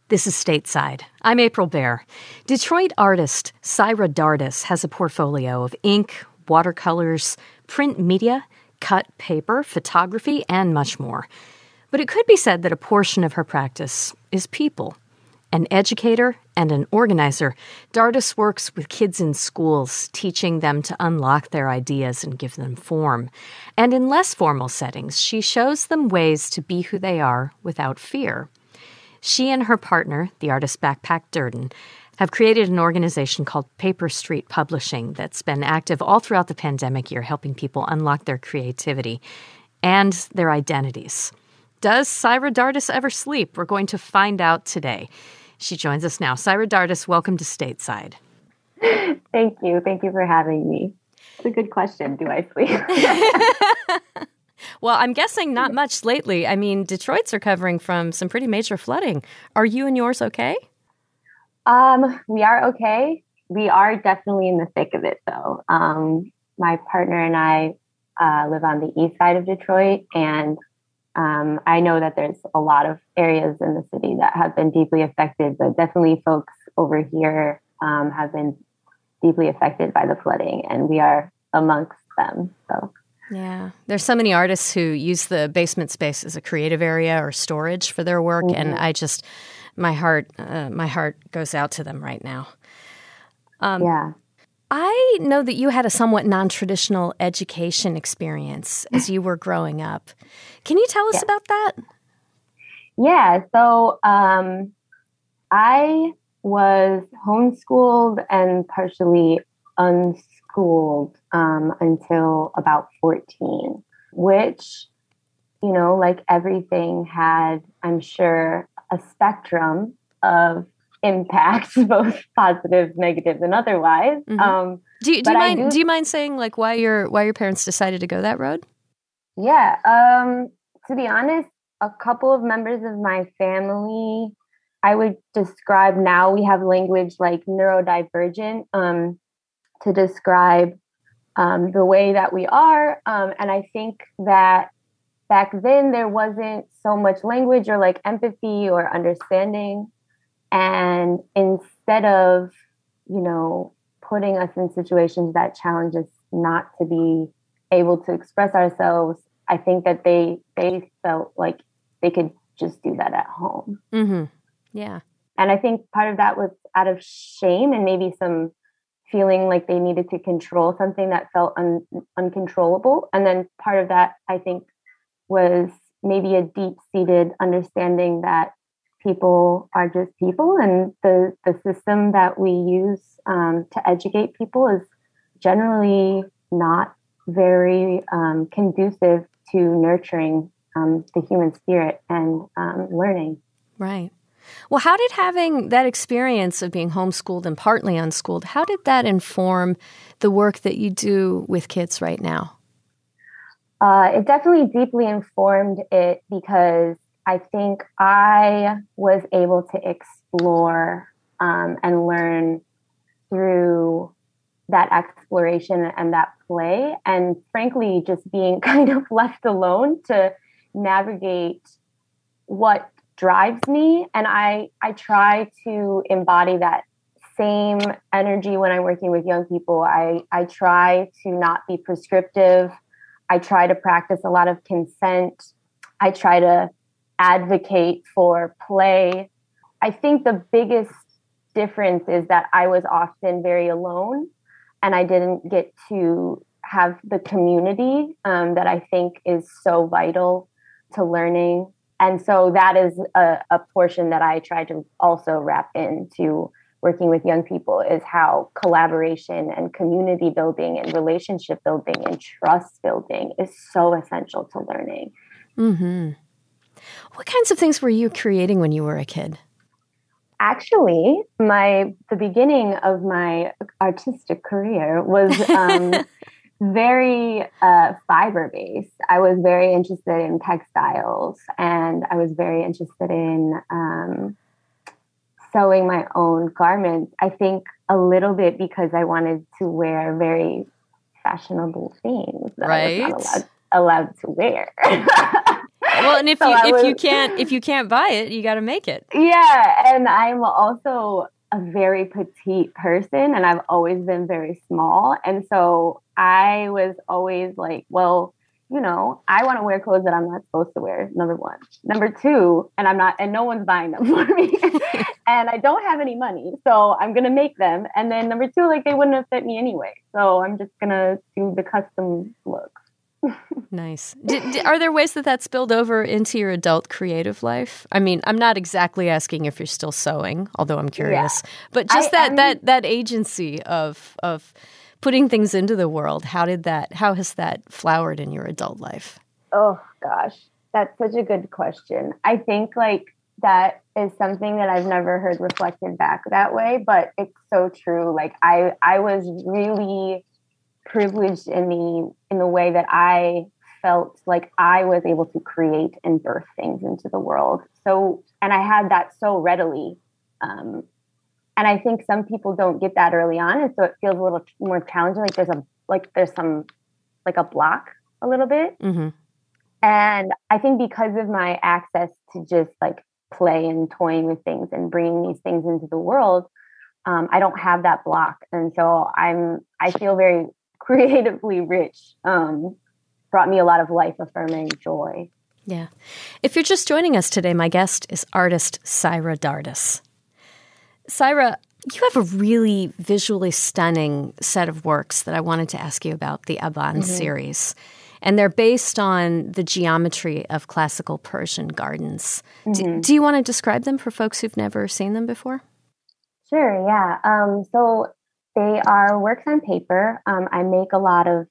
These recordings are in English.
This is Stateside. I'm April Baer. Detroit artist Syra Dardis has a portfolio of ink, watercolors, print media, cut paper, photography, and much more. But it could be said that a portion of her practice is people. An educator and an organizer, Dardis works with kids in schools, teaching them to unlock their ideas and give them form. And in less formal settings, she shows them ways to be who they are without fear. She and her partner, the artist Backpack Durden, have created an organization called Paper Street Publishing that's been active all throughout the pandemic year, helping people unlock their creativity and their identities. Does Syra Dardis ever sleep? We're going to find out today. She joins us now. Syra Dardis, welcome to Stateside. Thank you. Thank you for having me. It's a good question. Do I sleep? Well, I'm guessing not much lately. I mean, Detroit's recovering from some pretty major flooding. Are you and yours okay? We are okay. We are definitely in the thick of it, though. My partner and I live on the east side of Detroit, and I know that there's a lot of areas in the city that have been deeply affected, but definitely folks over here have been deeply affected by the flooding, and we are amongst them. So. Yeah. There's so many artists who use the basement space as a creative area or storage for their work. Mm-hmm. And my heart goes out to them right now. Yeah. I know that you had a somewhat non-traditional education experience as you were growing up. Can you tell us about that? Yeah. So I was homeschooled and partially unschooled until about 14, which, like everything had, I'm sure, a spectrum of impacts, both positive, negative, and otherwise. Mm-hmm. Do you mind saying like why your parents decided to go that road? Yeah. To be honest, a couple of members of my family, I would describe now we have language like neurodivergent to describe the way that we are. And I think that back then there wasn't so much language or like empathy or understanding. And instead of, putting us in situations that challenge us not to be able to express ourselves, I think that they felt like they could just do that at home. Mm-hmm. Yeah. And I think part of that was out of shame and maybe some feeling like they needed to control something that felt uncontrollable. And then part of that, I think, was maybe a deep-seated understanding that people are just people, and the system that we use to educate people is generally not very conducive to nurturing the human spirit and learning. Right. Well, how did having that experience of being homeschooled and partly unschooled, how did that inform the work that you do with kids right now? It definitely deeply informed it because I think I was able to explore and learn through that exploration and that play, and frankly, just being kind of left alone to navigate what drives me. And I try to embody that same energy when I'm working with young people. I try to not be prescriptive. I try to practice a lot of consent. I try to advocate for play. I think the biggest difference is that I was often very alone and I didn't get to have the community that I think is so vital to learning. And so that is a portion that I try to also wrap into working with young people, is how collaboration and community building and relationship building and trust building is so essential to learning. Mm-hmm. What kinds of things were you creating when you were a kid? Actually, the beginning of my artistic career was very fiber-based. I was very interested in textiles, and I was very interested in sewing my own garments. I think a little bit because I wanted to wear very fashionable things that I was not allowed to wear. Well, and if So if you can't buy it, you got to make it. Yeah, and I'm also a very petite person, and I've always been very small, and so I was always like, well, I want to wear clothes that I'm not supposed to wear, number one. Number two, and no one's buying them for me. And I don't have any money, so I'm going to make them. And then number two, like, they wouldn't have fit me anyway. So I'm just going to do the custom look. Nice. Are there ways that spilled over into your adult creative life? I mean, I'm not exactly asking if you're still sewing, although I'm curious, but just that agency of putting things into the world. How has that flowered in your adult life? Oh gosh, that's such a good question. I think like that is something that I've never heard reflected back that way, but it's so true. Like I was really privileged in the way that I felt like I was able to create and birth things into the world. So, and I had that so readily. And I think some people don't get that early on. And so it feels a little more challenging. Like there's a block a little bit. Mm-hmm. And I think because of my access to just like play and toying with things and bringing these things into the world, I don't have that block. And so I feel very creatively rich. Brought me a lot of life-affirming joy. Yeah. If you're just joining us today, my guest is artist Saira Dardis. Saira, you have a really visually stunning set of works that I wanted to ask you about, the Aban series. And they're based on the geometry of classical Persian gardens. Do you want to describe them for folks who've never seen them before? Sure, yeah. So they are works on paper. I make a lot of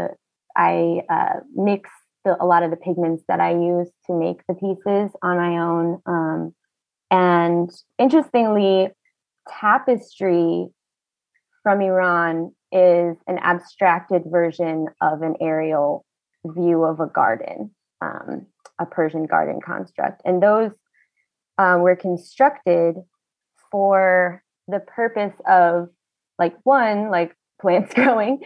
mix a lot of the pigments that I use to make the pieces on my own. And interestingly, tapestry from Iran is an abstracted version of an aerial view of a garden, a Persian garden construct. And those were constructed for the purpose of plants growing.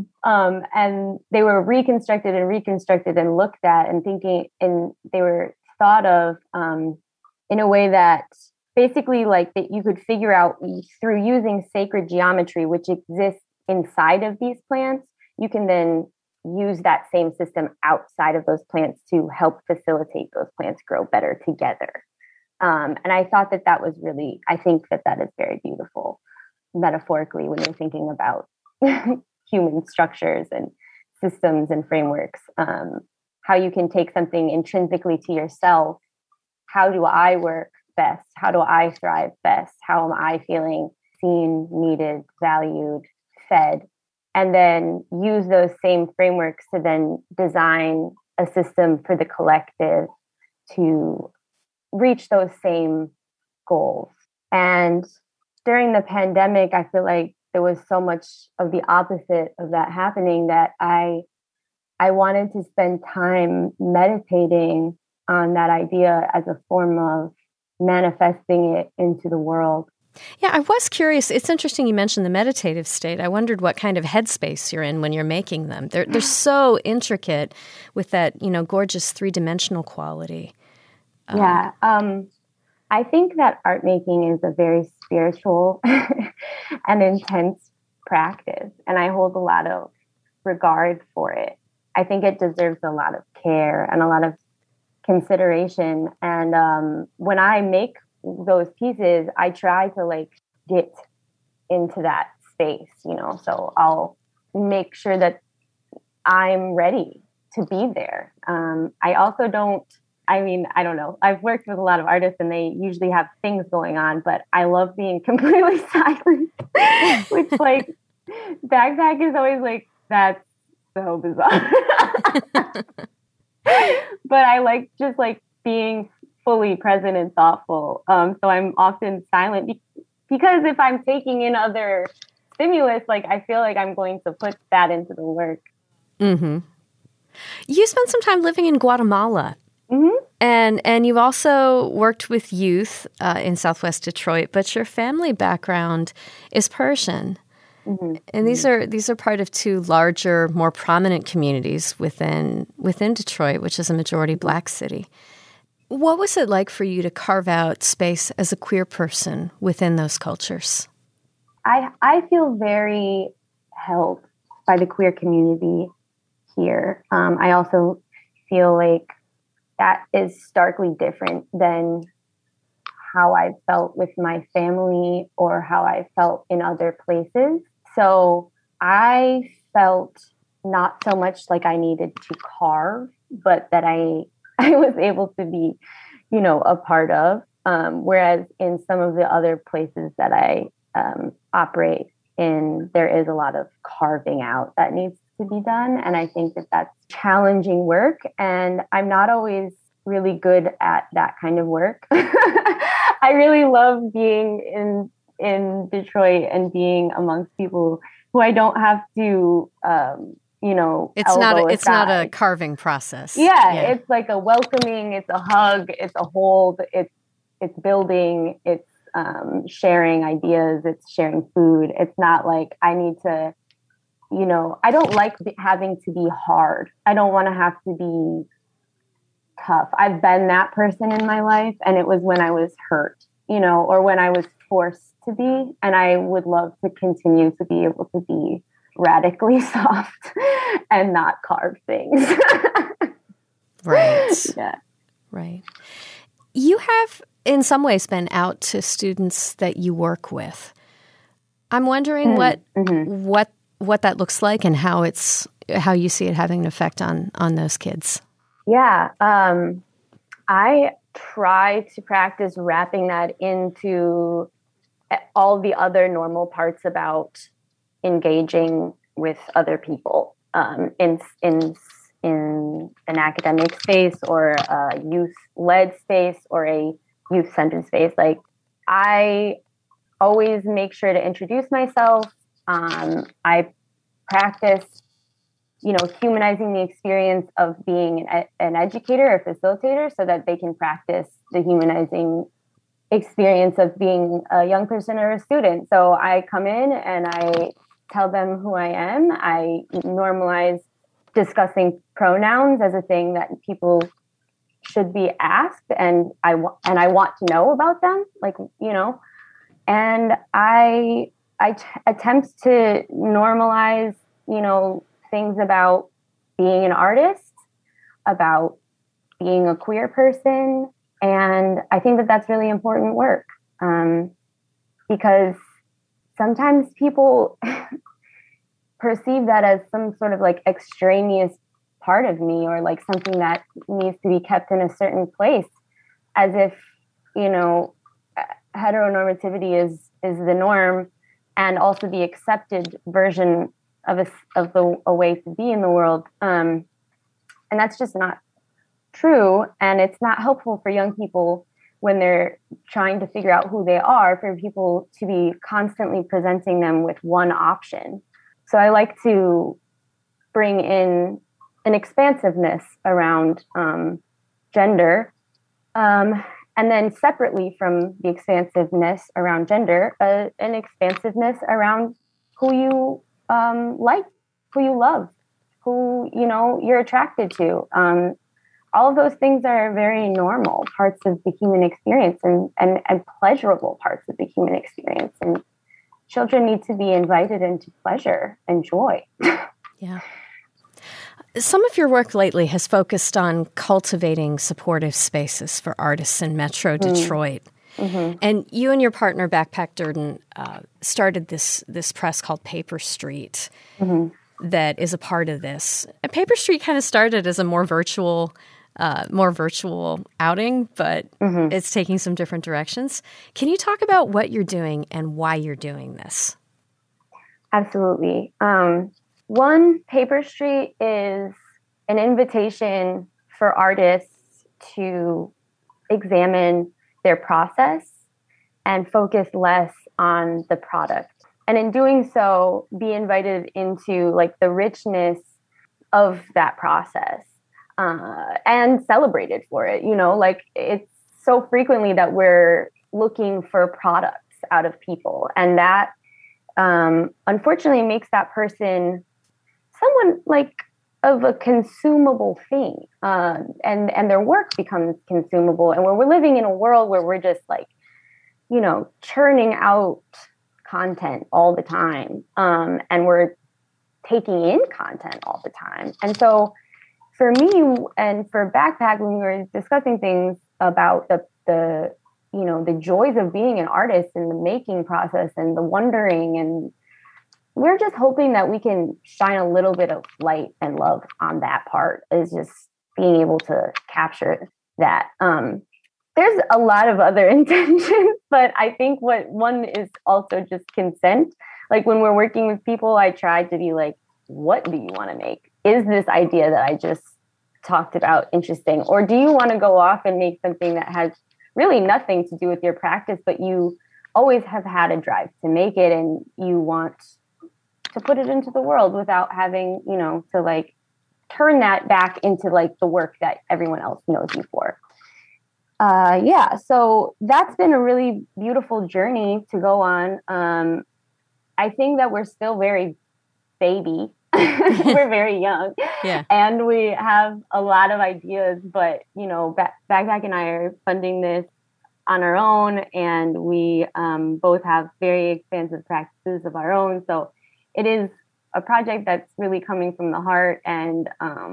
And they were reconstructed and looked at and thinking, and they were thought of in a way that basically like that you could figure out through using sacred geometry, which exists inside of these plants. You can then use that same system outside of those plants to help facilitate those plants grow better together. And I thought that was really, I think that is very beautiful metaphorically when you're thinking about human structures and systems and frameworks, how you can take something intrinsically to yourself. How do I work best? How do I thrive best? How am I feeling seen, needed, valued, fed? And then use those same frameworks to then design a system for the collective to reach those same goals. And during the pandemic, I feel like there was so much of the opposite of that happening that I wanted to spend time meditating on that idea as a form of manifesting it into the world. Yeah, I was curious. It's interesting you mentioned the meditative state. I wondered what kind of headspace you're in when you're making them. They're so intricate with that, gorgeous three-dimensional quality. Yeah. I think that art making is a very spiritual and intense practice, and I hold a lot of regard for it. I think it deserves a lot of care and a lot of consideration. And when I make those pieces, I try to get into that space, so I'll make sure that I'm ready to be there. I also I don't know. I've worked with a lot of artists and they usually have things going on, but I love being completely silent, which backpack is always that's so bizarre. But I just being fully present and thoughtful. So I'm often silent because if I'm taking in other stimulus, I feel like I'm going to put that into the work. Mm-hmm. You spent some time living in Guatemala. Mm-hmm. And you've also worked with youth in Southwest Detroit, but your family background is Persian. And these are part of two larger, more prominent communities within Detroit, which is a majority Black city. What was it like for you to carve out space as a queer person within those cultures? I feel very held by the queer community here. I also feel like that is starkly different than how I felt with my family or how I felt in other places. So I felt not so much like I needed to carve, but that I was able to be, a part of. Whereas in some of the other places that I operate in, there is a lot of carving out that needs to be done. And I think that that's challenging work. And I'm not always really good at that kind of work. I really love being in Detroit and being amongst people who I don't have to, it's not a carving process. Yeah, it's like a welcoming, it's a hug, it's a hold, it's building, it's sharing ideas, it's sharing food. It's not like I need to, I don't like having to be hard. I don't want to have to be tough. I've been that person in my life, and it was when I was hurt, or when I was forced to be, and I would love to continue to be able to be radically soft and not carve things. Right. Yeah. Right. You have in some ways been out to students that you work with. I'm wondering what that looks like and how you see it having an effect on those kids. Yeah. I try to practice wrapping that into all the other normal parts about engaging with other people in an academic space or a youth-led space or a youth-centered space. Like, I always make sure to introduce myself. I practice, humanizing the experience of being an educator or facilitator so that they can practice the humanizing experience of being a young person or a student. So I come in and I tell them who I am. I normalize discussing pronouns as a thing that people should be asked, and I want to know about them, and I attempt to normalize, things about being an artist, about being a queer person. And I think that that's really important work, because sometimes people perceive that as some sort of like extraneous part of me, or like something that needs to be kept in a certain place, as if, heteronormativity is the norm and also the accepted version of a way to be in the world. And that's just not true. And it's not helpful for young people when they're trying to figure out who they are, for people to be constantly presenting them with one option. So I like to bring in an expansiveness around gender, and then separately from the expansiveness around gender, an expansiveness around who you like, who you love, who you're attracted to. All of those things are very normal parts of the human experience, and pleasurable parts of the human experience. And children need to be invited into pleasure and joy. Yeah. Some of your work lately has focused on cultivating supportive spaces for artists in Metro Detroit. Mm-hmm. And you and your partner, Backpack Durden, started this press called Paper Street that is a part of this. And Paper Street kind of started as a more virtual outing, but it's taking some different directions. Can you talk about what you're doing and why you're doing this? Absolutely. One, Paper Street is an invitation for artists to examine their process and focus less on the product. And in doing so, be invited into like the richness of that process, and celebrated for it. Like, it's so frequently that we're looking for products out of people, and that unfortunately makes that person someone like of a consumable thing, and their work becomes consumable. And when we're living in a world where we're just like, churning out content all the time, and we're taking in content all the time. And so for me and for Backpack, when we were discussing things about the joys of being an artist and the making process and the wondering, and we're just hoping that we can shine a little bit of light and love on that part, is just being able to capture that. There's a lot of other intentions, but I think what one is also just consent. Like when we're working with people, I try to be like, what do you want to make? Is this idea that I just talked about interesting? Or do you want to go off and make something that has really nothing to do with your practice, but you always have had a drive to make it and you want to put it into the world without having, to like turn that back into like the work that everyone else knows you for. So that's been a really beautiful journey to go on. I think that we're still very baby. We're very young, and we have a lot of ideas, but, Backpack and I are funding this on our own, and we both have very expansive practices of our own. So it is a project that's really coming from the heart, and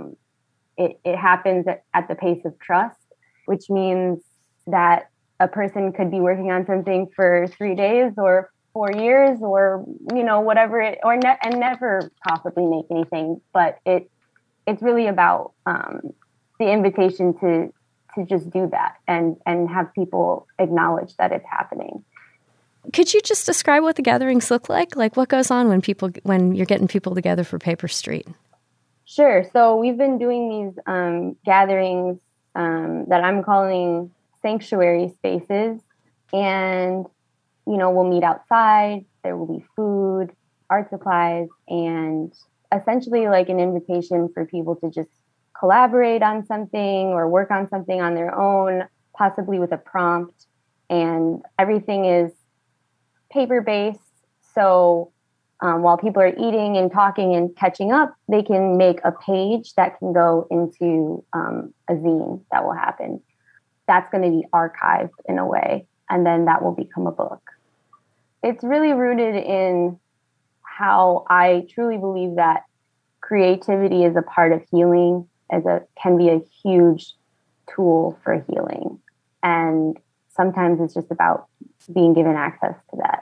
it happens at the pace of trust, which means that a person could be working on something for 3 days or 4 years or, whatever and never possibly make anything. But it's really about the invitation to just do that and have people acknowledge that it's happening. Could you just describe what the gatherings look like? Like what goes on when you're getting people together for Paper Street? Sure. So we've been doing these gatherings that I'm calling sanctuary spaces, and we'll meet outside. There will be food, art supplies, and essentially like an invitation for people to just collaborate on something or work on something on their own, possibly with a prompt. And everything is paper-based. So while people are eating and talking and catching up, they can make a page that can go into a zine that will happen. That's going to be archived in a way, and then that will become a book. It's really rooted in how I truly believe that creativity is a part of healing, can be a huge tool for healing. And sometimes it's just about being given access to that.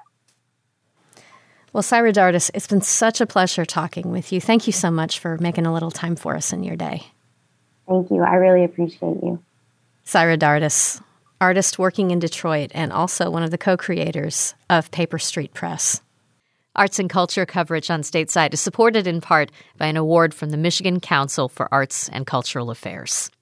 Well, Saira Dardis, it's been such a pleasure talking with you. Thank you so much for making a little time for us in your day. Thank you. I really appreciate you. Saira Dardis, artist working in Detroit and also one of the co-creators of Paper Street Press. Arts and culture coverage on Stateside is supported in part by an award from the Michigan Council for Arts and Cultural Affairs.